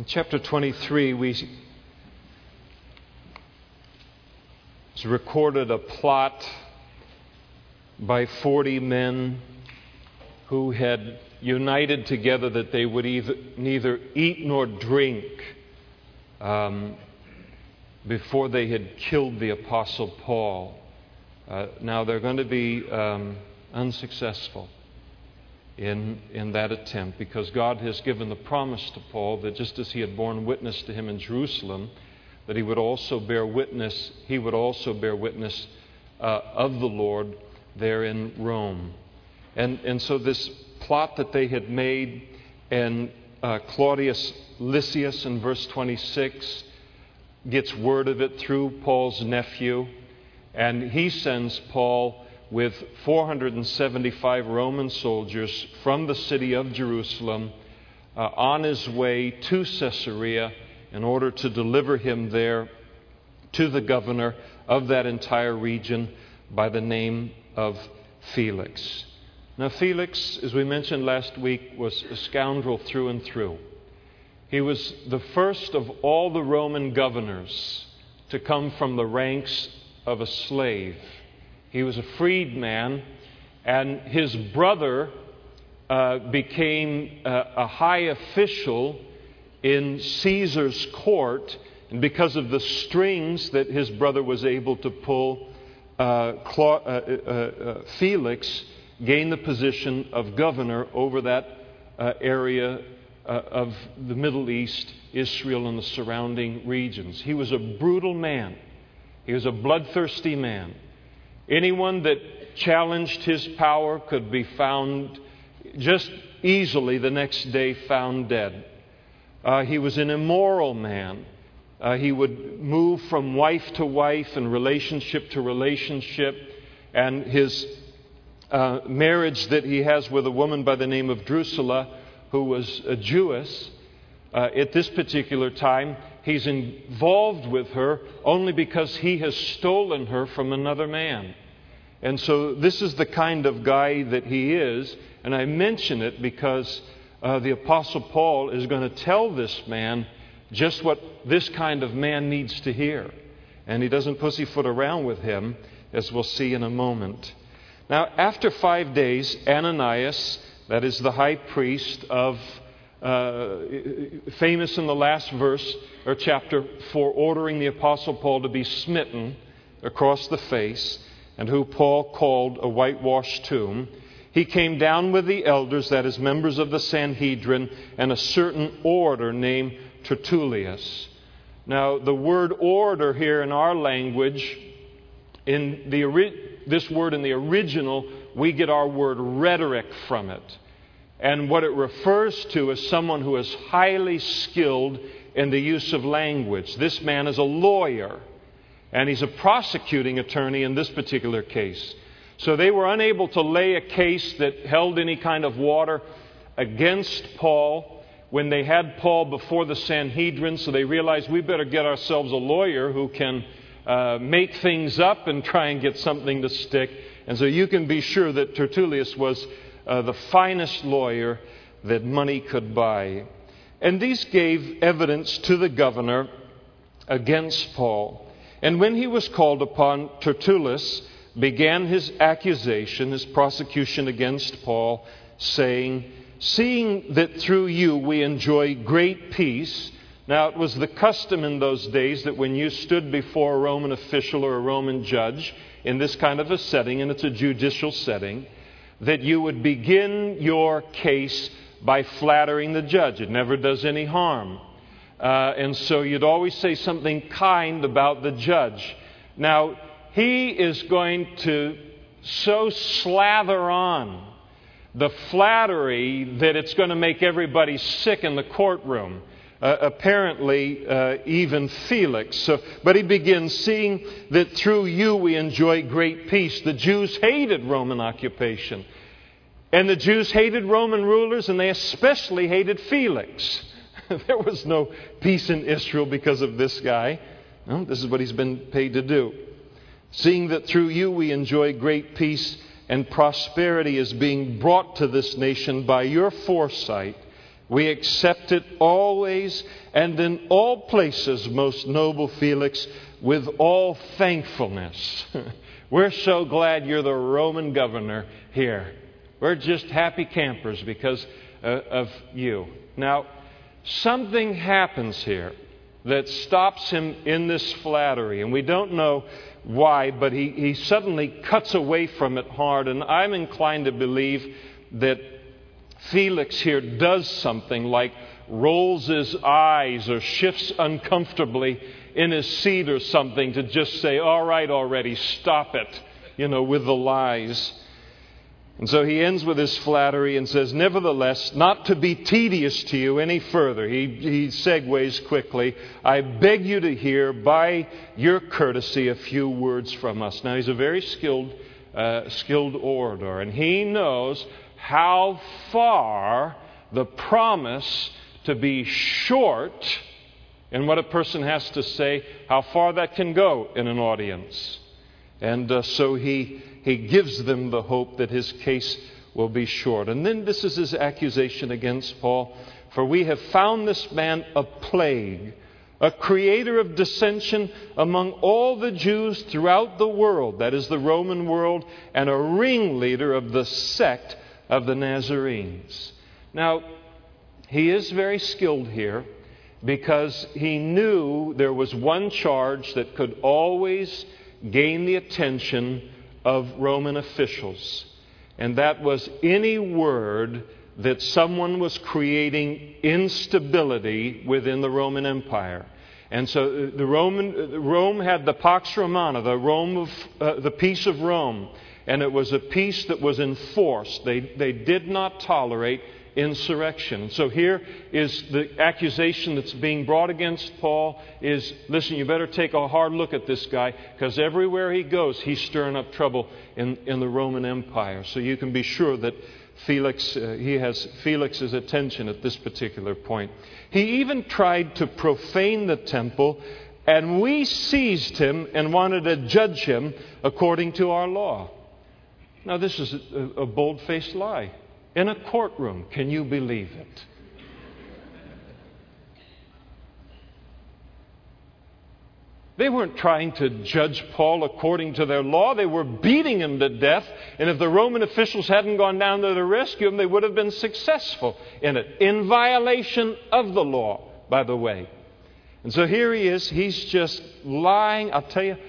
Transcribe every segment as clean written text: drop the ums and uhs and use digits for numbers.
In chapter 23, it's recorded a plot by 40 men who had united together that they would neither eat nor drink before they had killed the Apostle Paul. Now they're going to be unsuccessful in that attempt, because God has given the promise to Paul that just as he had borne witness to him in Jerusalem, that he would also bear witness of the Lord there in Rome. And so this plot that they had made, and Claudius Lysias in verse 26 gets word of it through Paul's nephew, and he sends Paul with 475 Roman soldiers from the city of Jerusalem on his way to Caesarea in order to deliver him there to the governor of that entire region by the name of Felix. Now, Felix, as we mentioned last week, was a scoundrel through and through. He was the first of all the Roman governors to come from the ranks of a slave. He was a freedman, and his brother became a high official in Caesar's court, and because of the strings that his brother was able to pull, Felix gained the position of governor over that area of the Middle East, Israel, and the surrounding regions. He was a brutal man. He was a bloodthirsty man. Anyone that challenged his power could be found just easily the next day found dead. He was an immoral man. He would move from wife to wife and relationship to relationship. And his marriage that he has with a woman by the name of Drusilla, who was a Jewess, at this particular time, he's involved with her only because he has stolen her from another man. And so this is the kind of guy that he is. And I mention it because the Apostle Paul is going to tell this man just what this kind of man needs to hear. And he doesn't pussyfoot around with him, as we'll see in a moment. Now, after 5 days, Ananias, that is the high priest of famous in the last verse or chapter for ordering the Apostle Paul to be smitten across the face, and who Paul called a whitewashed tomb, he came down with the elders, that is, members of the Sanhedrin, and a certain orator named Tertullius. Now, the word order here in our language, this word in the original, we get our word rhetoric from it. And what it refers to is someone who is highly skilled in the use of language. This man is a lawyer, and he's a prosecuting attorney in this particular case. So they were unable to lay a case that held any kind of water against Paul when they had Paul before the Sanhedrin. So they realized we better get ourselves a lawyer who can make things up and try and get something to stick. And so you can be sure that Tertullius was the finest lawyer that money could buy. And these gave evidence to the governor against Paul. And when he was called upon, Tertullus began his accusation, his prosecution against Paul, saying, "Seeing that through you we enjoy great peace." Now, it was the custom in those days that when you stood before a Roman official or a Roman judge in this kind of a setting, and it's a judicial setting, that you would begin your case by flattering the judge. It never does any harm. And so you'd always say something kind about the judge. Now, he is going to so slather on the flattery that it's going to make everybody sick in the courtroom. Apparently, even Felix. But he begins, "Seeing that through you we enjoy great peace." The Jews hated Roman occupation. And the Jews hated Roman rulers, and they especially hated Felix. There was no peace in Israel because of this guy. No, this is what he's been paid to do. "Seeing that through you we enjoy great peace, and prosperity is being brought to this nation by your foresight, We accept it always and in all places, most noble Felix, with all thankfulness. We're so glad you're the Roman governor here. We're just happy campers because of you. Now, something happens here that stops him in this flattery, and we don't know why, but he suddenly cuts away from it hard, and I'm inclined to believe that Felix here does something like rolls his eyes or shifts uncomfortably in his seat or something to just say, all right already, stop it, with the lies. And so he ends with his flattery and says, nevertheless, not to be tedious to you any further. He segues quickly. I beg you to hear by your courtesy a few words from us. Now he's a very skilled orator, and he knows how far the promise to be short in what a person has to say, how far that can go in an audience. And so he gives them the hope that his case will be short. And then this is his accusation against Paul. For we have found this man a plague, a creator of dissension among all the Jews throughout the world, that is the Roman world, and a ringleader of the sect of the Nazarenes. Now, he is very skilled here because he knew there was one charge that could always gain the attention of Roman officials, and that was any word that someone was creating instability within the Roman Empire. And so Rome had the Pax Romana, the peace of Rome, and it was a peace that was enforced. They did not tolerate insurrection. So here is the accusation that's being brought against Paul is, listen, you better take a hard look at this guy, because everywhere he goes, he's stirring up trouble in the Roman Empire. So you can be sure that he has Felix's attention at this particular point. He even tried to profane the temple, and we seized him and wanted to judge him according to our law. Now this is a bold-faced lie. In a courtroom, can you believe it? They weren't trying to judge Paul according to their law. They were beating him to death. And if the Roman officials hadn't gone down there to rescue him, they would have been successful in it. In violation of the law, by the way. And so here he is. He's just lying. I'll tell you,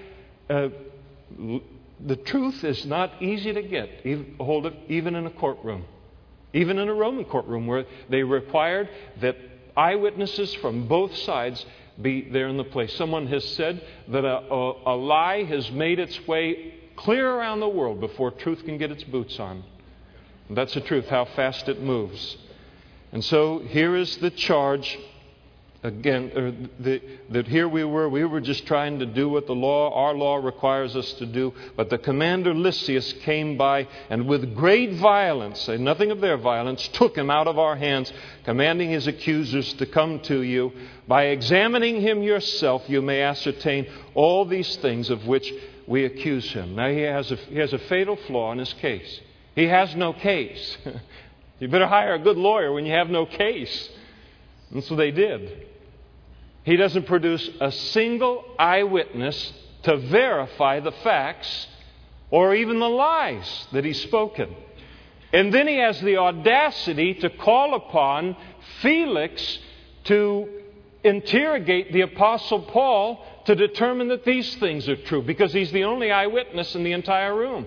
the truth is not easy to get hold of, even in a courtroom. Even in a Roman courtroom, where they required that eyewitnesses from both sides be there in the place. Someone has said that a lie has made its way clear around the world before truth can get its boots on. And that's the truth, how fast it moves. And so here is the charge. Again, that here we were just trying to do what our law requires us to do. But the commander Lysias came by and with great violence, say nothing of their violence, took him out of our hands, commanding his accusers to come to you. By examining him yourself, you may ascertain all these things of which we accuse him. Now he has a fatal flaw in his case. He has no case. You better hire a good lawyer when you have no case. And so they did. He doesn't produce a single eyewitness to verify the facts or even the lies that he's spoken. And then he has the audacity to call upon Felix to interrogate the Apostle Paul to determine that these things are true, because he's the only eyewitness in the entire room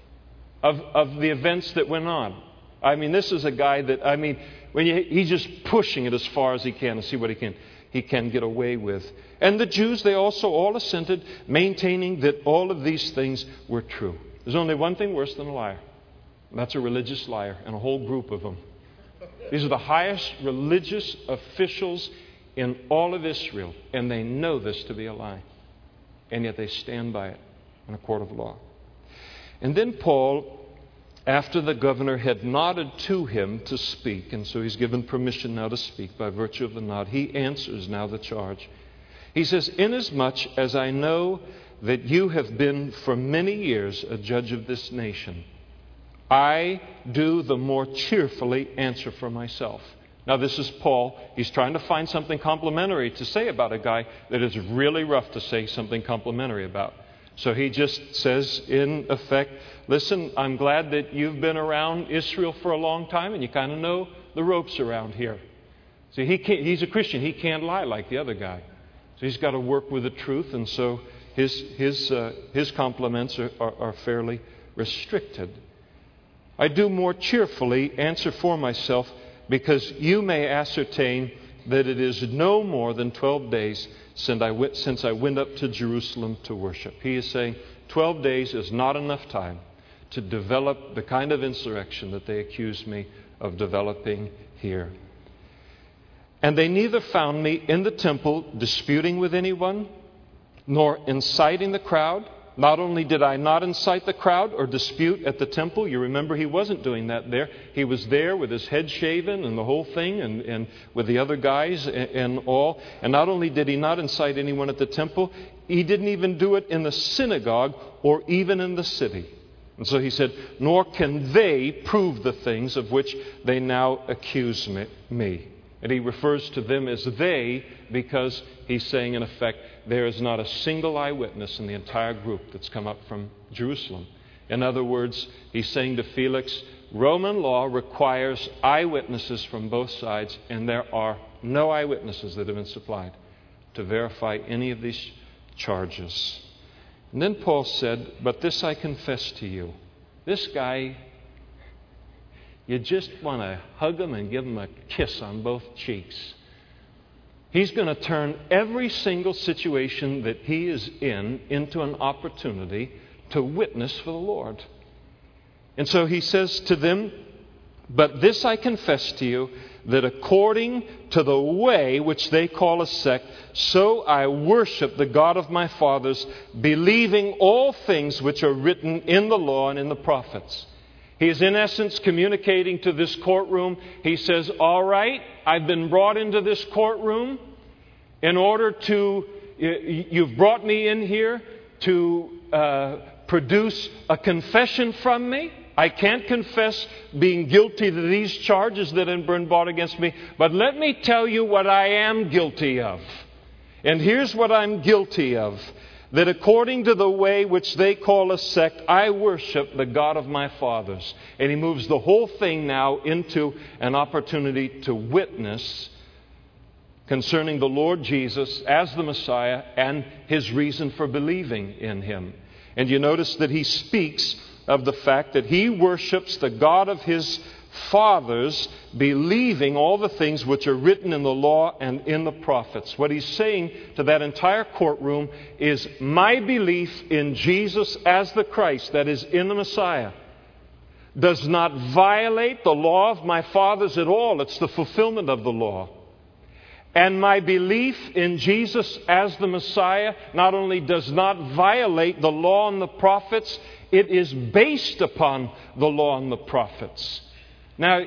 of the events that went on. I mean, this is a guy that, he's just pushing it as far as he can to see what he can get away with. And the Jews, they also all assented, maintaining that all of these things were true. There's only one thing worse than a liar. And that's a religious liar, and a whole group of them. These are the highest religious officials in all of Israel, and they know this to be a lie. And yet they stand by it in a court of law. And then Paul, after the governor had nodded to him to speak, and so he's given permission now to speak by virtue of the nod, he answers now the charge. He says, inasmuch as I know that you have been for many years a judge of this nation, I do the more cheerfully answer for myself. Now, this is Paul. He's trying to find something complimentary to say about a guy that is really rough to say something complimentary about. So he just says, in effect, listen, I'm glad that you've been around Israel for a long time and you kind of know the ropes around here. See, he's a Christian. He can't lie like the other guy. So he's got to work with the truth, and so his compliments are fairly restricted. I do more cheerfully answer for myself, because you may ascertain that it is no more than 12 days since I went up to Jerusalem to worship. He is saying 12 days is not enough time to develop the kind of insurrection that they accuse me of developing here. And they neither found me in the temple disputing with anyone, nor inciting the crowd. Not only did I not incite the crowd or dispute at the temple, you remember he wasn't doing that there. He was there with his head shaven and the whole thing, and with the other guys and all. And not only did he not incite anyone at the temple, he didn't even do it in the synagogue or even in the city. And so he said, nor can they prove the things of which they now accuse me. And he refers to them as they because he's saying, in effect, there is not a single eyewitness in the entire group that's come up from Jerusalem. In other words, he's saying to Felix, Roman law requires eyewitnesses from both sides, and there are no eyewitnesses that have been supplied to verify any of these charges. And then Paul said, but this I confess to you. This guy, you just want to hug him and give him a kiss on both cheeks. He's going to turn every single situation that he is in into an opportunity to witness for the Lord. And so he says to them, but this I confess to you, that according to the way which they call a sect, so I worship the God of my fathers, believing all things which are written in the law and in the prophets. He is in essence communicating to this courtroom. He says, all right, I've been brought into this courtroom in order to, you've brought me in here to produce a confession from me. I can't confess being guilty to these charges that have been brought against me, but let me tell you what I am guilty of. And here's what I'm guilty of. That according to the way which they call a sect, I worship the God of my fathers. And he moves the whole thing now into an opportunity to witness concerning the Lord Jesus as the Messiah and his reason for believing in him. And you notice that he speaks of the fact that he worships the God of his fathers, believing all the things which are written in the law and in the prophets. What he's saying to that entire courtroom is, my belief in Jesus as the Christ, that is, in the Messiah, does not violate the law of my fathers at all. It's the fulfillment of the law. And my belief in Jesus as the Messiah not only does not violate the law and the prophets, it is based upon the law and the prophets. Now,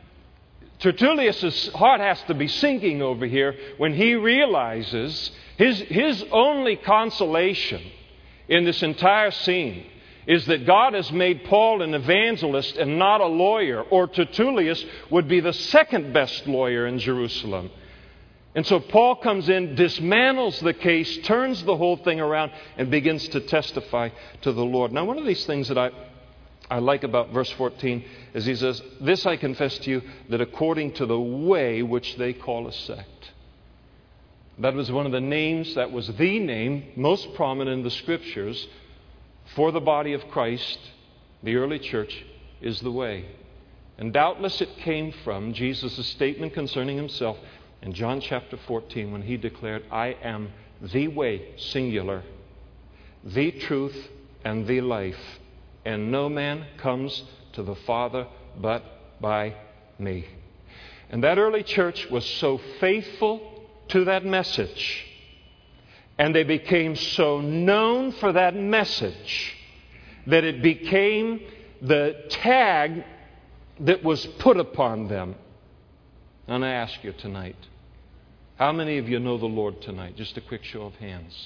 Tertullius' heart has to be sinking over here when he realizes his only consolation in this entire scene is that God has made Paul an evangelist and not a lawyer, or Tertullius would be the second best lawyer in Jerusalem. And so Paul comes in, dismantles the case, turns the whole thing around, and begins to testify to the Lord. Now, one of these things that I like about verse 14 is he says, this I confess to you, that according to the way which they call a sect. That was one of the names, that was the name most prominent in the Scriptures for the body of Christ, the early church, is the way. And doubtless it came from Jesus' statement concerning himself in John chapter 14 when he declared, I am the way, singular, the truth, and the life. And no man comes to the Father but by me. And that early church was so faithful to that message, and they became so known for that message, that it became the tag that was put upon them. And I ask you tonight, how many of you know the Lord tonight? Just a quick show of hands.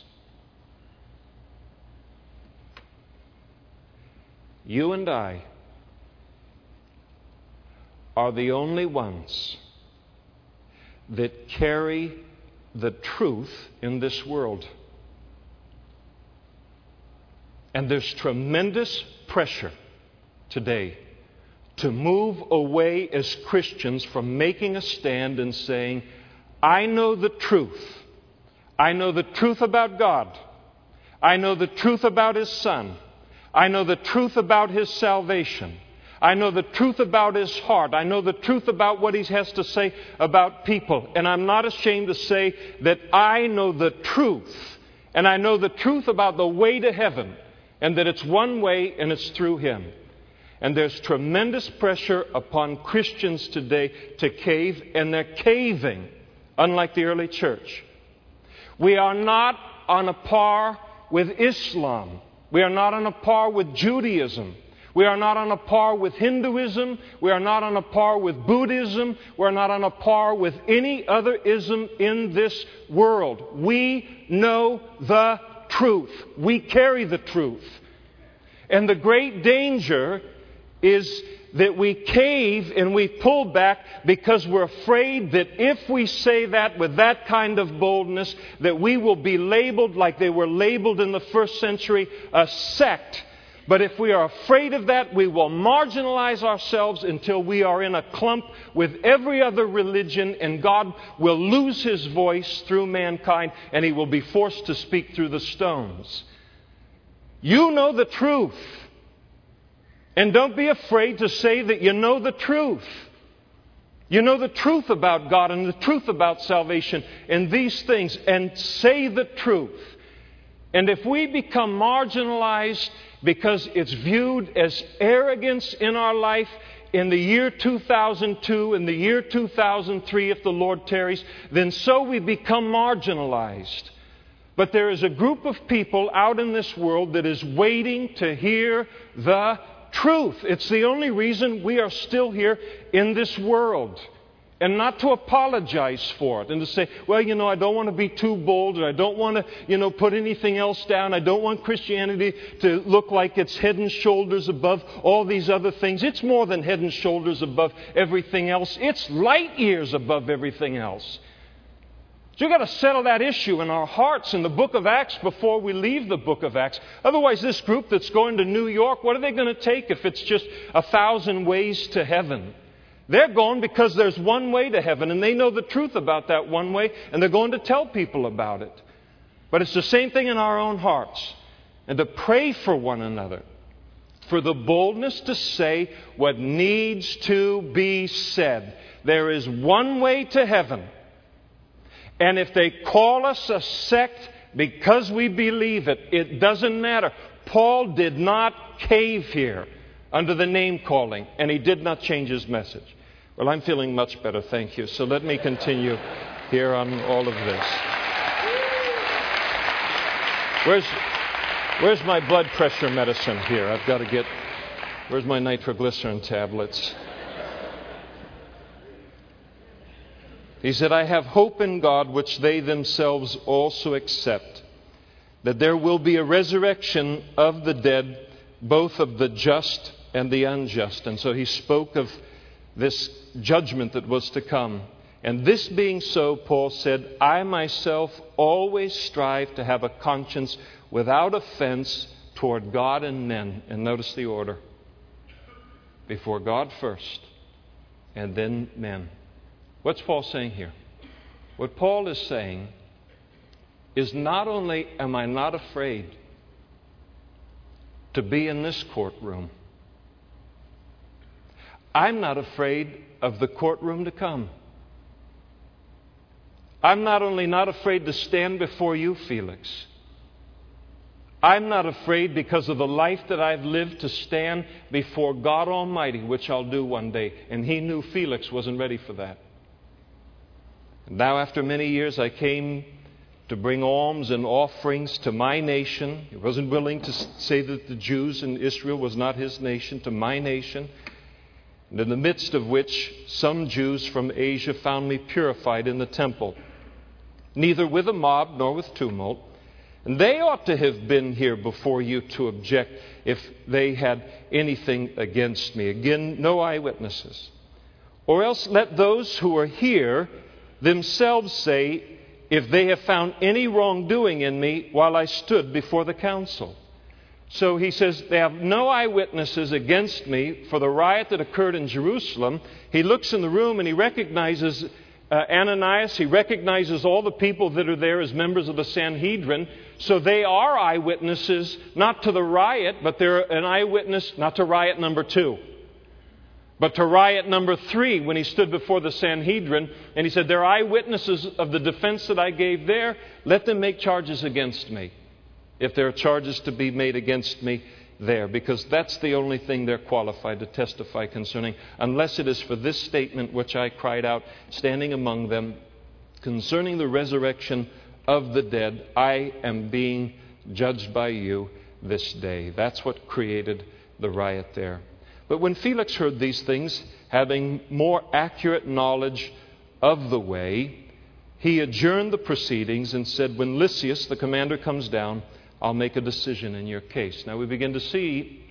You and I are the only ones that carry the truth in this world. And there's tremendous pressure today to move away as Christians from making a stand and saying, I know the truth. I know the truth about God. I know the truth about His Son. I know the truth about His salvation. I know the truth about His heart. I know the truth about what He has to say about people. And I'm not ashamed to say that I know the truth. And I know the truth about the way to heaven. And that it's one way and it's through Him. And there's tremendous pressure upon Christians today to cave. And they're caving, unlike the early church. We are not on a par with Islam. We are not on a par with Judaism. We are not on a par with Hinduism. We are not on a par with Buddhism. We are not on a par with any other ism in this world. We know the truth. We carry the truth. And the great danger is that we cave and we pull back because we're afraid that if we say that with that kind of boldness, that we will be labeled like they were labeled in the first century, a sect. But if we are afraid of that, we will marginalize ourselves until we are in a clump with every other religion, and God will lose His voice through mankind, and He will be forced to speak through the stones. You know the truth. And don't be afraid to say that you know the truth. You know the truth about God and the truth about salvation and these things, and say the truth. And if we become marginalized because it's viewed as arrogance in our life in the year 2002, in the year 2003, if the Lord tarries, then so we become marginalized. But there is a group of people out in this world that is waiting to hear the truth. It's the only reason we are still here in this world. And not to apologize for it and to say, well, I don't want to be too bold, and I don't want to, put anything else down. I don't want Christianity to look like it's head and shoulders above all these other things. It's more than head and shoulders above everything else. It's light years above everything else. So we've got to settle that issue in our hearts in the book of Acts before we leave the book of Acts. Otherwise, this group that's going to New York, what are they going to take if it's just 1,000 ways to heaven? They're going because there's one way to heaven, and they know the truth about that one way, and they're going to tell people about it. But it's the same thing in our own hearts. And to pray for one another, for the boldness to say what needs to be said. There is one way to heaven. And if they call us a sect because we believe it, it doesn't matter. Paul did not cave here under the name calling, and he did not change his message. Well, I'm feeling much better, thank you. So let me continue here on all of this. Where's my blood pressure medicine here? I've got to get... Where's my nitroglycerin tablets? He said, I have hope in God, which they themselves also accept, that there will be a resurrection of the dead, both of the just and the unjust. And so he spoke of this judgment that was to come. And this being so, Paul said, I myself always strive to have a conscience without offense toward God and men. And notice the order. Before God first, and then men. What's Paul saying here? What Paul is saying is not only am I not afraid to be in this courtroom, I'm not afraid of the courtroom to come. I'm not only not afraid to stand before you, Felix. I'm not afraid because of the life that I've lived to stand before God Almighty, which I'll do one day. And he knew Felix wasn't ready for that. And now after many years I came to bring alms and offerings to my nation. He wasn't willing to say that the Jews in Israel was not his nation, to my nation. And in the midst of which some Jews from Asia found me purified in the temple, neither with a mob nor with tumult. And they ought to have been here before you to object if they had anything against me. Again, no eyewitnesses. Or else let those who are here themselves say, if they have found any wrongdoing in me while I stood before the council. So he says, they have no eyewitnesses against me for the riot that occurred in Jerusalem. He looks in the room and he recognizes Ananias. He recognizes all the people that are there as members of the Sanhedrin. So they are eyewitnesses, not to the riot, but they're an eyewitness, not to riot number 2. But to riot number 3, when he stood before the Sanhedrin, and he said, they're eyewitnesses of the defense that I gave there. Let them make charges against me, if there are charges to be made against me there. Because that's the only thing they're qualified to testify concerning, unless it is for this statement which I cried out, standing among them, concerning the resurrection of the dead, I am being judged by you this day. That's what created the riot there. But when Felix heard these things, having more accurate knowledge of the way, he adjourned the proceedings and said, when Lysias, the commander, comes down, I'll make a decision in your case. Now we begin to see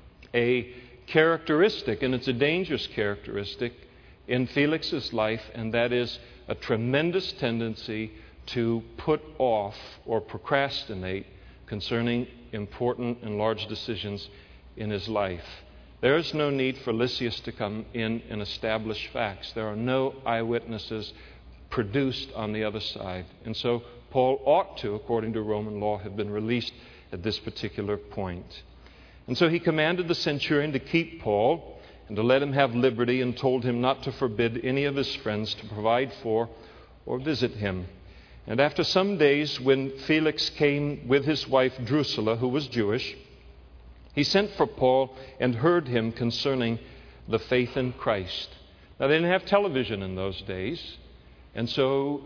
a characteristic, and it's a dangerous characteristic, in Felix's life, and that is a tremendous tendency to put off or procrastinate concerning important and large decisions in his life. There is no need for Lysias to come in and establish facts. There are no eyewitnesses produced on the other side. And so Paul ought to, according to Roman law, have been released at this particular point. And so he commanded the centurion to keep Paul and to let him have liberty, and told him not to forbid any of his friends to provide for or visit him. And after some days, when Felix came with his wife Drusilla, who was Jewish, he sent for Paul and heard him concerning the faith in Christ. Now, they didn't have television in those days. And so,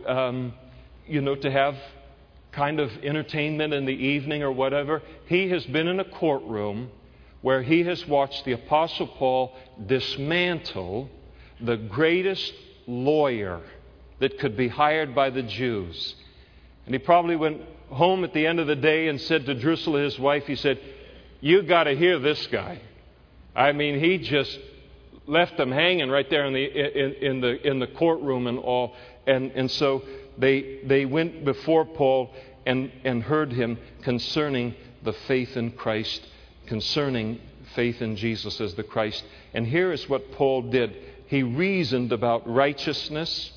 to have kind of entertainment in the evening or whatever, he has been in a courtroom where he has watched the Apostle Paul dismantle the greatest lawyer that could be hired by the Jews. And he probably went home at the end of the day and said to Drusilla, his wife, he said, you got to hear this guy. I mean, he just left them hanging right there in the courtroom and all. And so they went before Paul and heard him concerning the faith in Christ, concerning faith in Jesus as the Christ. And here is what Paul did. He reasoned about righteousness,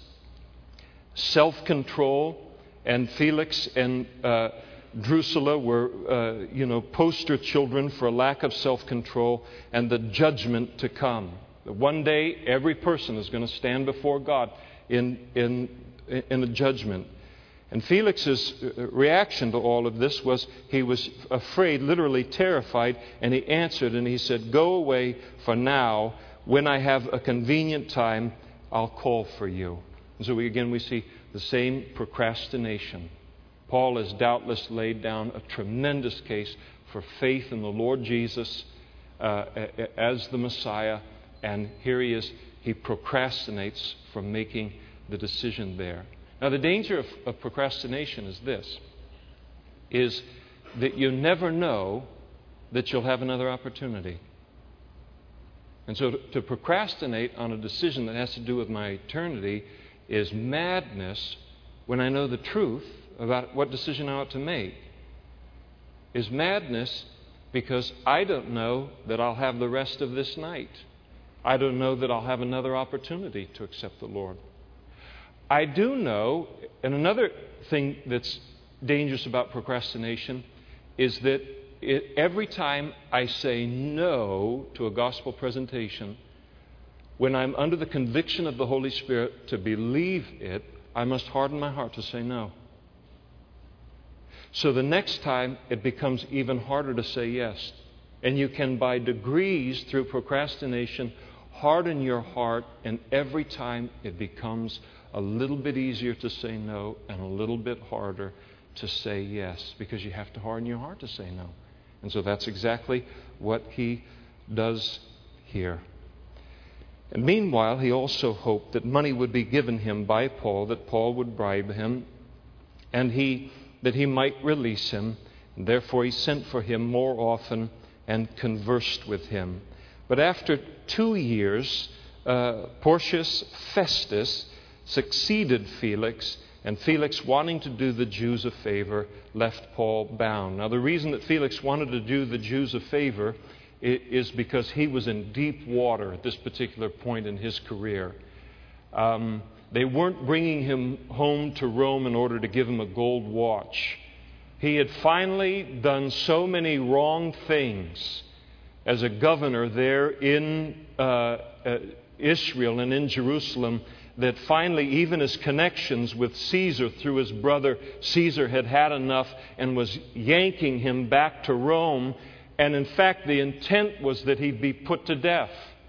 self-control, and Felix and Drusilla were, poster children for a lack of self-control and the judgment to come. One day, every person is going to stand before God in a judgment. And Felix's reaction to all of this was he was afraid, literally terrified, and he answered and he said, go away for now. When I have a convenient time, I'll call for you. And so we see the same procrastination. Paul has doubtless laid down a tremendous case for faith in the Lord Jesus as the Messiah, and here he is. He procrastinates from making the decision there. Now, the danger of procrastination is this, is that you never know that you'll have another opportunity. And so to procrastinate on a decision that has to do with my eternity is madness when I know the truth about what decision I ought to make. Is madness because I don't know that I'll have the rest of this night. I don't know that I'll have another opportunity to accept the Lord. I do know, and another thing that's dangerous about procrastination is that every time I say no to a gospel presentation, when I'm under the conviction of the Holy Spirit to believe it, I must harden my heart to say no. So the next time it becomes even harder to say yes. And you can, by degrees, through procrastination, harden your heart, and every time it becomes a little bit easier to say no and a little bit harder to say yes, because you have to harden your heart to say no. And so that's exactly what he does here. And meanwhile, he also hoped that money would be given him by Paul, that Paul would bribe him, and that he might release him. And therefore, he sent for him more often and conversed with him. But after 2 years, Porcius Festus succeeded Felix, and Felix, wanting to do the Jews a favor, left Paul bound. Now, the reason that Felix wanted to do the Jews a favor is because he was in deep water at this particular point in his career. They weren't bringing him home to Rome in order to give him a gold watch. He had finally done so many wrong things as a governor there in Israel and in Jerusalem that finally even his connections with Caesar through his brother Caesar had enough and was yanking him back to Rome. And in fact, the intent was that he'd be put to death.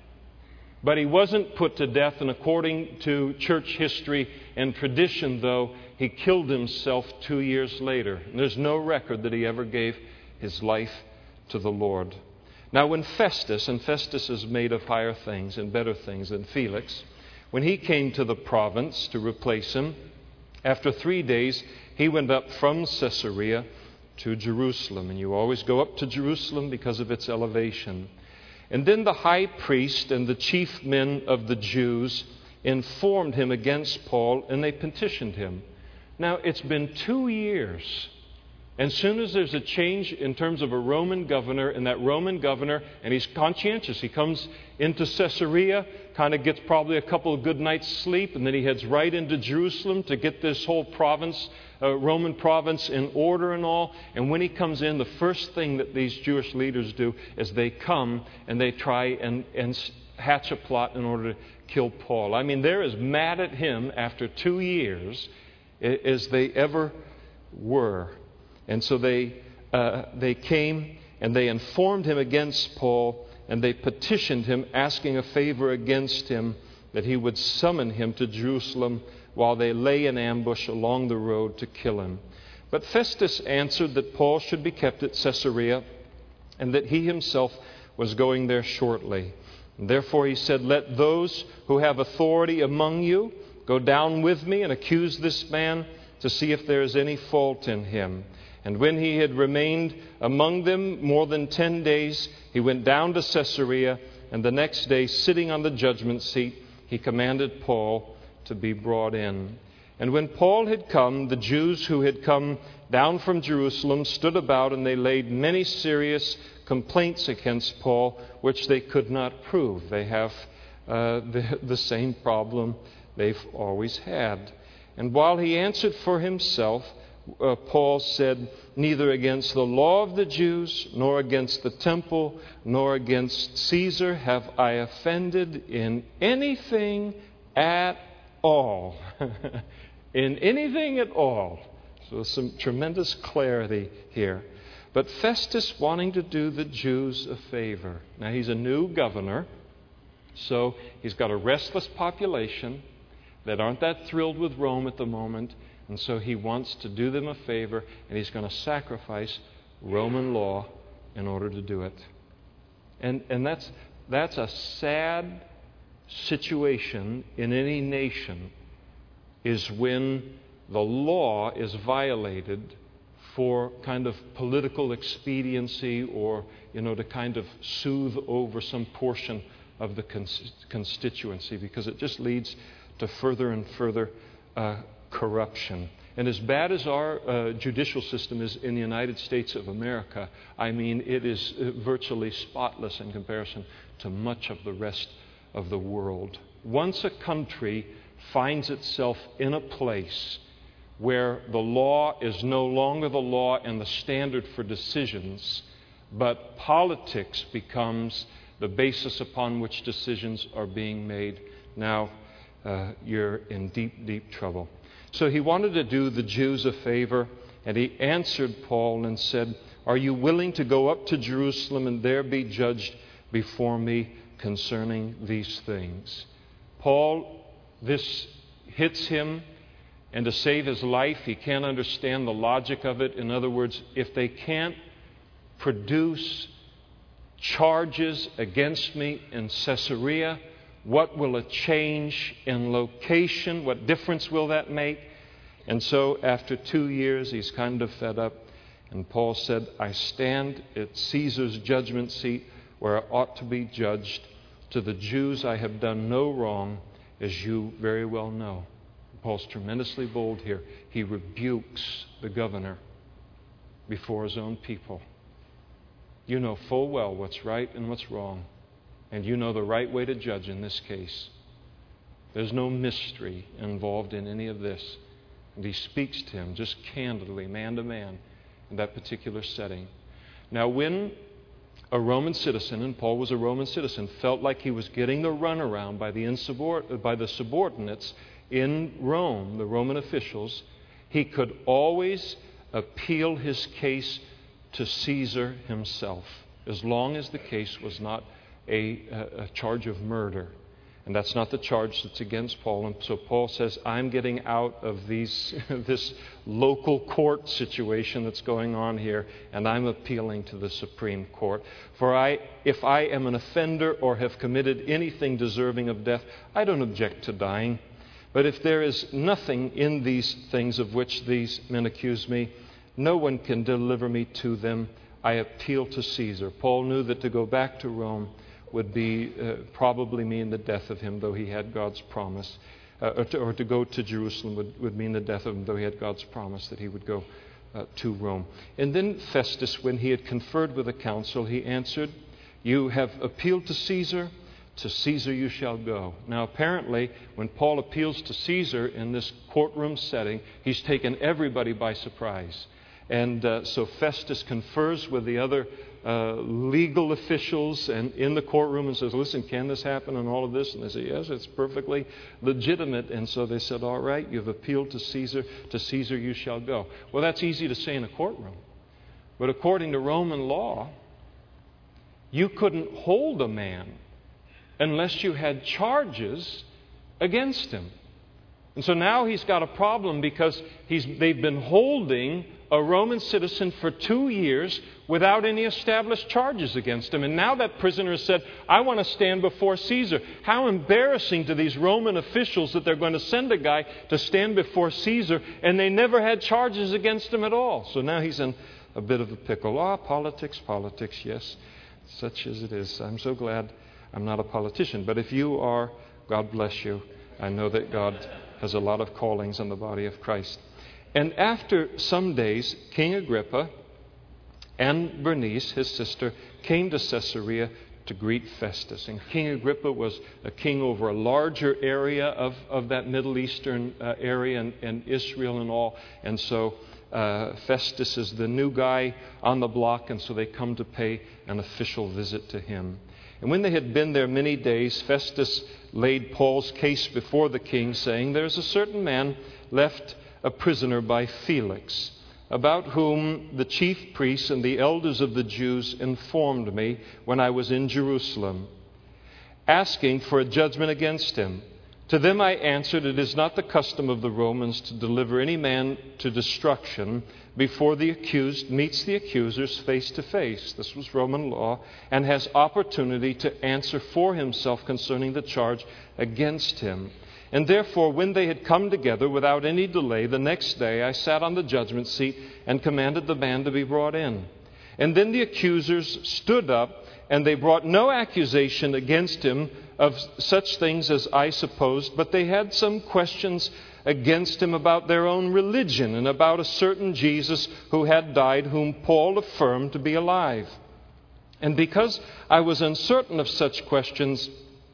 But he wasn't put to death, and according to church history and tradition, though, he killed himself 2 years later. And there's no record that he ever gave his life to the Lord. Now, when Festus, and Festus is made of higher things and better things than Felix, when he came to the province to replace him, after 3 days, he went up from Caesarea to Jerusalem. And you always go up to Jerusalem because of its elevation. And then the high priest and the chief men of the Jews informed him against Paul, and they petitioned him. Now, it's been 2 years. And as soon as there's a change in terms of a Roman governor, and that Roman governor, and he's conscientious, he comes into Caesarea, kind of gets probably a couple of good nights' sleep, and then he heads right into Jerusalem to get this whole province, Roman province, in order and all. And when he comes in, the first thing that these Jewish leaders do is they come and they try and hatch a plot in order to kill Paul. I mean, they're as mad at him after 2 years as they ever were. And so they came and they informed him against Paul, and they petitioned him, asking a favor against him, that he would summon him to Jerusalem while they lay in ambush along the road to kill him. But Festus answered that Paul should be kept at Caesarea, and that he himself was going there shortly. And therefore he said, "Let those who have authority among you go down with me and accuse this man to see if there is any fault in him." And when he had remained among them more than 10 days, he went down to Caesarea, and the next day, sitting on the judgment seat, he commanded Paul to be brought in. And when Paul had come, the Jews who had come down from Jerusalem stood about, and they laid many serious complaints against Paul, which they could not prove. They have the same problem they've always had. And while he answered for himself, Paul said, "Neither against the law of the Jews, nor against the temple, nor against Caesar have I offended in anything at all." In anything at all. So some tremendous clarity here. But Festus, wanting to do the Jews a favor. Now, he's a new governor, so he's got a restless population that aren't that thrilled with Rome at the moment. And so he wants to do them a favor, and he's going to sacrifice Roman law in order to do it. And that's a sad situation in any nation, is when the law is violated for kind of political expediency, or, to kind of soothe over some portion of the constituency, because it just leads to further and further corruption. And as bad as our judicial system is in the United States of America, I mean, it is virtually spotless in comparison to much of the rest of the world. Once a country finds itself in a place where the law is no longer the law and the standard for decisions, but politics becomes the basis upon which decisions are being made, now you're in deep, deep trouble. So he wanted to do the Jews a favor, and he answered Paul and said, "Are you willing to go up to Jerusalem and there be judged before me concerning these things?" Paul, this hits him, and to save his life, he can't understand the logic of it. In other words, if they can't produce charges against me in Caesarea, what will a change in location? What difference will that make? And so after 2 years, he's kind of fed up. And Paul said, "I stand at Caesar's judgment seat where I ought to be judged. To the Jews I have done no wrong, as you very well know." Paul's tremendously bold here. He rebukes the governor before his own people. You know full well what's right and what's wrong, and you know the right way to judge in this case. There's no mystery involved in any of this. And he speaks to him just candidly, man to man, in that particular setting. Now, when a Roman citizen, and Paul was a Roman citizen, felt like he was getting the runaround by the subordinates in Rome, the Roman officials, he could always appeal his case to Caesar himself, as long as the case was not a charge of murder. And that's not the charge that's against Paul. And so Paul says, I'm getting out of this local court situation that's going on here, and I'm appealing to the Supreme Court. For if I am an offender or have committed anything deserving of death, I don't object to dying. But if there is nothing in these things of which these men accuse me, no one can deliver me to them. I appeal to Caesar. Paul knew that to go back to Rome would be probably mean the death of him, though he had God's promise. Or to go to Jerusalem would mean the death of him, though he had God's promise that he would go to Rome. And then Festus, when he had conferred with the council, he answered, you have appealed to Caesar you shall go. Now apparently, when Paul appeals to Caesar in this courtroom setting, he's taken everybody by surprise. And so Festus confers with the other legal officials and in the courtroom and says, listen, can this happen and all of this? And they say, yes, it's perfectly legitimate. And so they said, all right, you've appealed to Caesar you shall go. Well, that's easy to say in a courtroom. But according to Roman law, you couldn't hold a man unless you had charges against him. And so now he's got a problem because they've been holding a Roman citizen for 2 years without any established charges against him. And now that prisoner has said, I want to stand before Caesar. How embarrassing to these Roman officials that they're going to send a guy to stand before Caesar, and they never had charges against him at all. So now he's in a bit of a pickle. Politics, yes, such as it is. I'm so glad I'm not a politician. But if you are, God bless you. I know that God has a lot of callings in the body of Christ. And after some days, King Agrippa and Bernice, his sister, came to Caesarea to greet Festus. And King Agrippa was a king over a larger area of that Middle Eastern area and Israel and all. And so Festus is the new guy on the block, and so they come to pay an official visit to him. And when they had been there many days, Festus laid Paul's case before the king, saying, there's a certain man left a prisoner by Felix, about whom the chief priests and the elders of the Jews informed me when I was in Jerusalem, asking for a judgment against him. To them I answered, it is not the custom of the Romans to deliver any man to destruction before the accused meets the accusers face to face. This was Roman law, and has opportunity to answer for himself concerning the charge against him. And therefore, when they had come together without any delay, the next day I sat on the judgment seat and commanded the man to be brought in. And then the accusers stood up, and they brought no accusation against him of such things as I supposed, but they had some questions against him about their own religion and about a certain Jesus who had died, whom Paul affirmed to be alive. And because I was uncertain of such questions,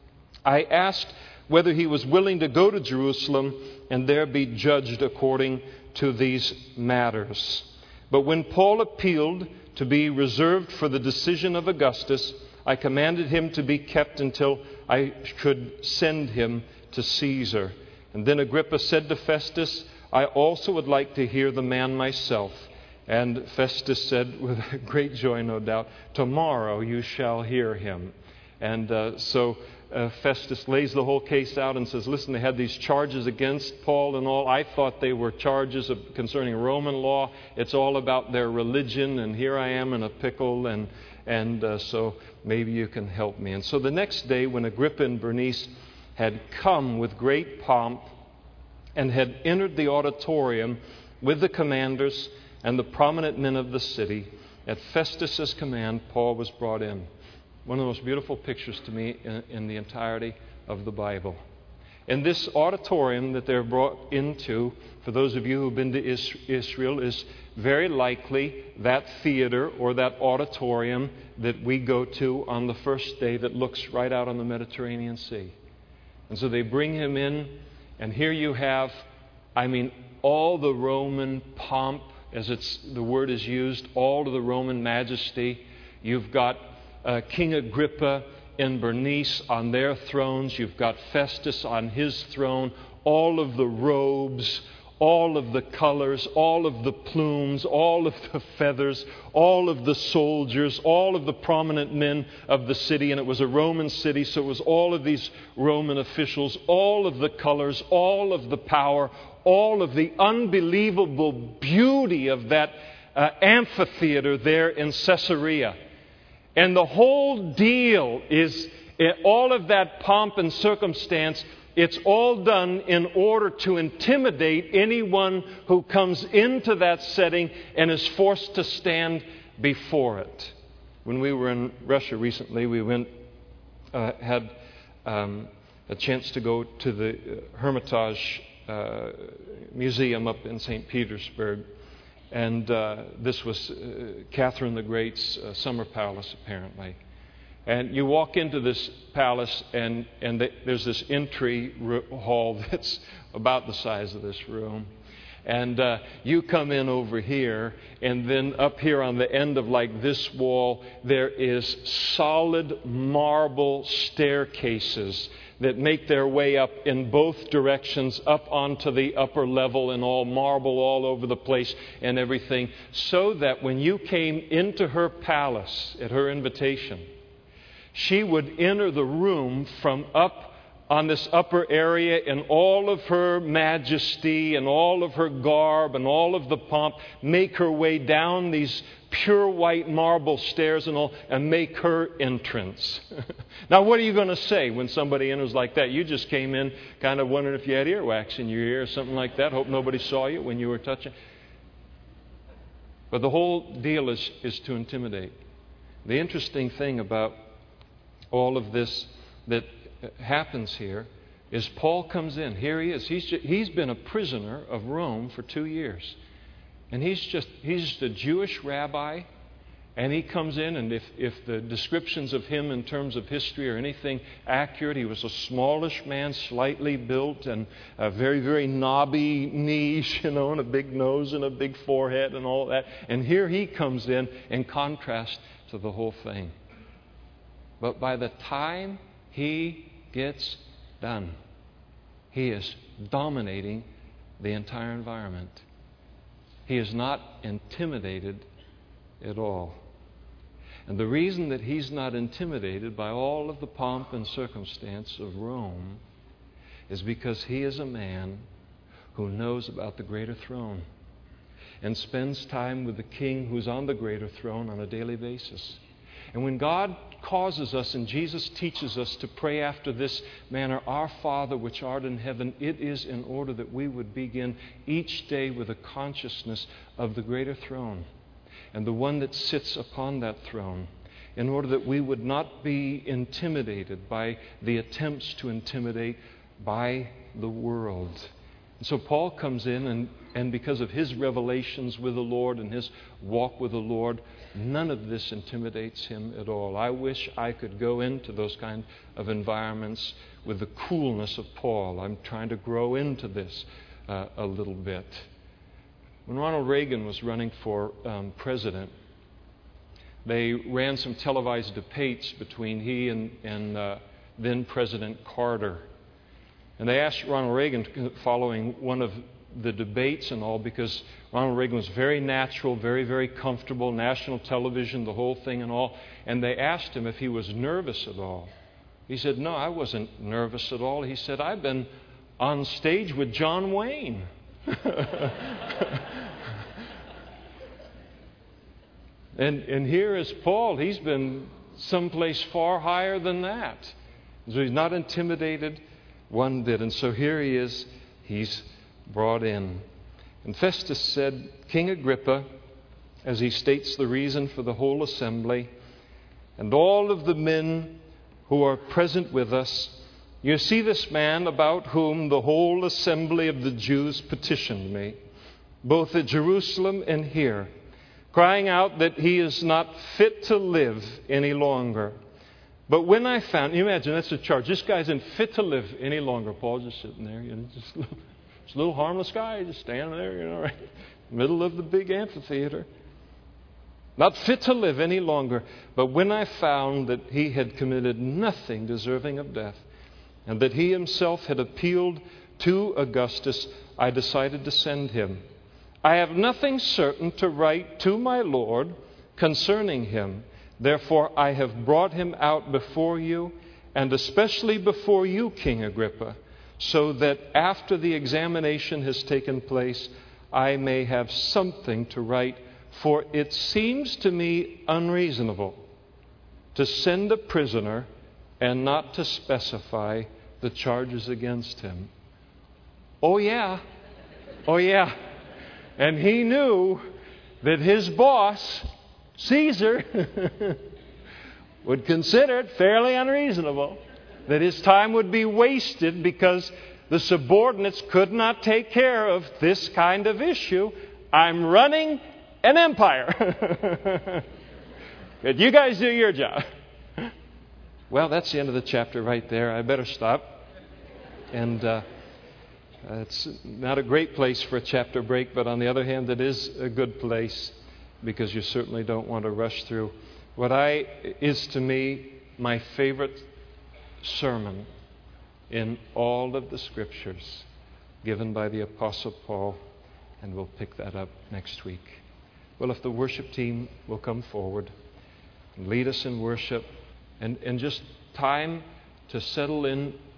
I asked whether he was willing to go to Jerusalem and there be judged according to these matters. But when Paul appealed to be reserved for the decision of Augustus, I commanded him to be kept until I could send him to Caesar. And then Agrippa said to Festus, I also would like to hear the man myself. And Festus said, with great joy, no doubt, tomorrow you shall hear him. And so Festus lays the whole case out and says, listen, they had these charges against Paul and all. I thought they were charges concerning Roman law. It's all about their religion, and here I am in a pickle, and so maybe you can help me. And so the next day, when Agrippa and Bernice had come with great pomp and had entered the auditorium with the commanders and the prominent men of the city, at Festus's command, Paul was brought in. One of the most beautiful pictures to me in the entirety of the Bible. And this auditorium that they're brought into, for those of you who've been to Israel, is very likely that theater or that auditorium that we go to on the first day that looks right out on the Mediterranean Sea. And so they bring him in, and here you have, all the Roman pomp, as the word is used, all of the Roman majesty. You've got King Agrippa and Bernice on their thrones. You've got Festus on his throne. All of the robes, all of the colors, all of the plumes, all of the feathers, all of the soldiers, all of the prominent men of the city. And it was a Roman city, so it was all of these Roman officials, all of the colors, all of the power, all of the unbelievable beauty of that amphitheater there in Caesarea. And the whole deal is, all of that pomp and circumstance, it's all done in order to intimidate anyone who comes into that setting and is forced to stand before it. When we were in Russia recently, we had a chance to go to the Hermitage Museum up in St. Petersburg. And this was Catherine the Great's summer palace, apparently. And you walk into this palace, and there's this entry hall that's about the size of this room. And you come in over here, and then up here on the end of like this wall, there is solid marble staircases that make their way up in both directions, up onto the upper level, and all marble all over the place and everything, so that when you came into her palace at her invitation, she would enter the room from up on this upper area in all of her majesty and all of her garb and all of the pomp, make her way down these pure white marble stairs and all, and make her entrance. Now, what are you going to say when somebody enters like that? You just came in kind of wondering if you had earwax in your ear or something like that. Hope nobody saw you when you were touching. But the whole deal is to intimidate. The interesting thing about all of this that happens here is Paul comes in. Here he is. He's been a prisoner of Rome for 2 years. And he's just a Jewish rabbi. And he comes in, and if the descriptions of him in terms of history are anything accurate, he was a smallish man, slightly built, and very, very knobby knees, and a big nose and a big forehead and all that. And here he comes in contrast to the whole thing. But by the time he gets done, he is dominating the entire environment. He is not intimidated at all. And the reason that he's not intimidated by all of the pomp and circumstance of Rome is because he is a man who knows about the greater throne and spends time with the King who's on the greater throne on a daily basis. And when God causes us, and Jesus teaches us to pray after this manner, Our Father which art in heaven, it is in order that we would begin each day with a consciousness of the greater throne and the one that sits upon that throne, in order that we would not be intimidated by the attempts to intimidate by the world. And so Paul comes in, and because of his revelations with the Lord and his walk with the Lord, none of this intimidates him at all. I wish I could go into those kind of environments with the coolness of Paul. I'm trying to grow into this a little bit. When Ronald Reagan was running for president, they ran some televised debates between he and then President Carter. And they asked Ronald Reagan, following one of the debates and all, because Ronald Reagan was very natural, very, very comfortable, national television, the whole thing and all. And they asked him if he was nervous at all. He said, "No, I wasn't nervous at all." He said, "I've been on stage with John Wayne." And here is Paul. He's been someplace far higher than that. So he's not intimidated one bit. And so here he is. He's brought in. And Festus said, "King Agrippa," as he states the reason for the whole assembly, "and all of the men who are present with us, You see this man about whom the whole assembly of the Jews petitioned me, both at Jerusalem and here, crying out that he is not fit to live any longer. But when I found, you imagine that's a charge. This guy's not fit to live any longer. Paul's just sitting there, just a little harmless guy, just standing there, right in the middle of the big amphitheater. Not fit to live any longer. But when I found that he had committed nothing deserving of death, and that he himself had appealed to Augustus, I decided to send him. I have nothing certain to write to my Lord concerning him. Therefore, I have brought him out before you, and especially before you, King Agrippa, so that after the examination has taken place, I may have something to write. For it seems to me unreasonable to send a prisoner and not to specify the charges against him. Oh yeah. And he knew that his boss, Caesar, would consider it fairly unreasonable that his time would be wasted because the subordinates could not take care of this kind of issue. I'm running an empire. But you guys do your job. Well, that's the end of the chapter right there. I better stop. And it's not a great place for a chapter break, but on the other hand, it is a good place because you certainly don't want to rush through what is to me my favorite sermon in all of the Scriptures given by the Apostle Paul, and we'll pick that up next week. Well, if the worship team will come forward and lead us in worship and just time to settle in